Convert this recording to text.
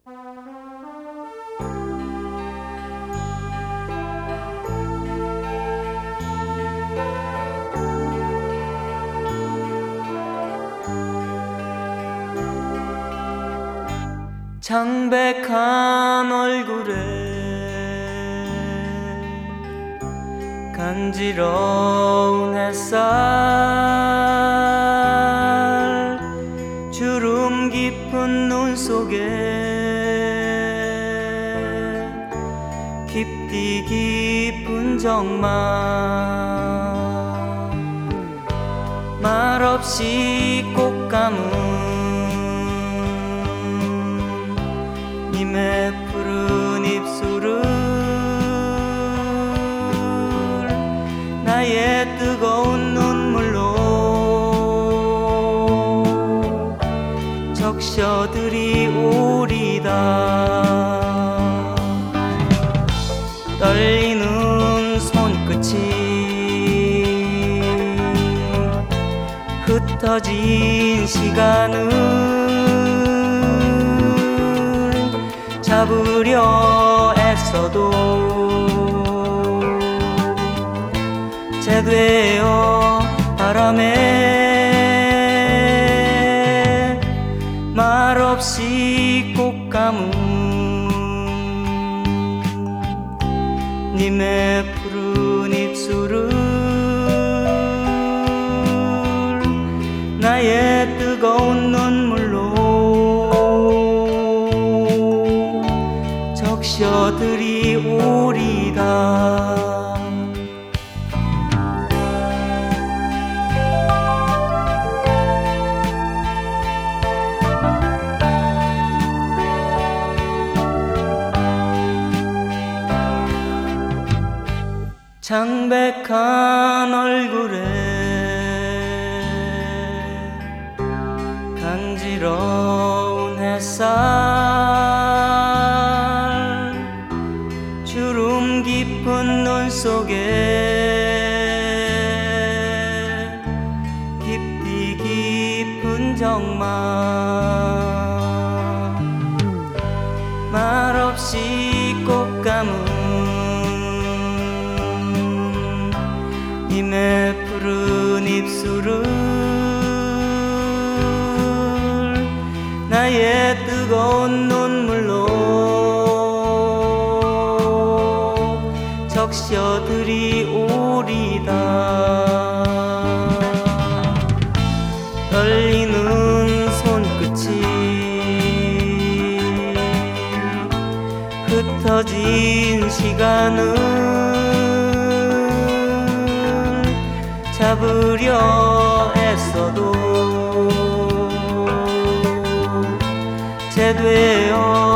창백한 얼굴에 간지러운 햇살, 주름 깊은 눈 속에 깊디 깊은 정막, 말없이 꼭 감은 님의 푸른 입술을 나의 뜨거운 눈물로 적셔드리오리다. 떨리는 손끝이 흩어진 시간을 잡으려 애써도 재되어 바람에 말없이 꼭 감은 님의 푸른 입술을 나의 뜨거운 눈물로 적셔드리오리다. 창백한 얼굴에 간지러운 햇살, 주름 깊은 눈 속에 깊디 깊은 정막, 말없이 꼭 감은 님의 푸른 입술을 나의 뜨거운 눈물로 적셔드리오리다. 떨리는 손끝이 흩어진 시간을 잡으려 애써도 재되어